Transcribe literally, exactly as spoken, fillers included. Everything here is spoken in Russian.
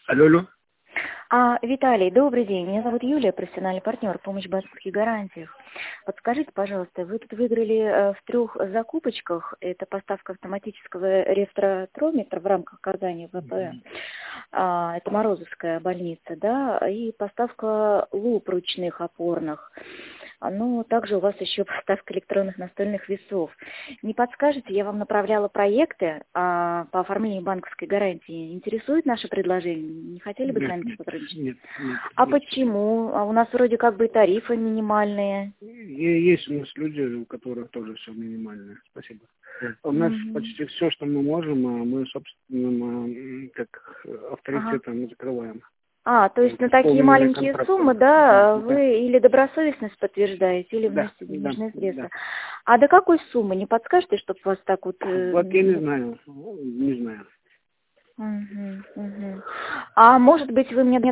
Алло, алло. А, Виталий, добрый день. Меня зовут Юлия, профессиональный партнер «Помощь в банковских гарантиях». Подскажите, пожалуйста, вы тут выиграли э, в трех закупочках. Это поставка автоматического рефротрометра в рамках оказания ВП. А, это Морозовская больница, да, и поставка луп ручных опорных. А, Ну, также у вас еще поставка электронных настольных весов. Не подскажете, я вам направляла проекты а, по оформлению банковской гарантии. Интересует наше предложение? Не хотели бы с Нет, нами нет, сотрудничать? нет, нет, А нет. почему? А у нас вроде как бы тарифы минимальные. Е- Есть у нас люди, у которых тоже все минимальное. Спасибо. У нас Мгм. почти все, что мы можем, а мы собственным а, м, как Ага. авторитетом закрываем. А, то То есть есть на такие исполнение маленькие контракта. суммы, Да, да, да, вы или добросовестность подтверждаете, или да, вносите да, денежные да. средства. А до какой суммы? Не подскажете, чтобы вас так вот... э, Вот я не м, знаю, не знаю. мгм, мгм. А может быть, вы мне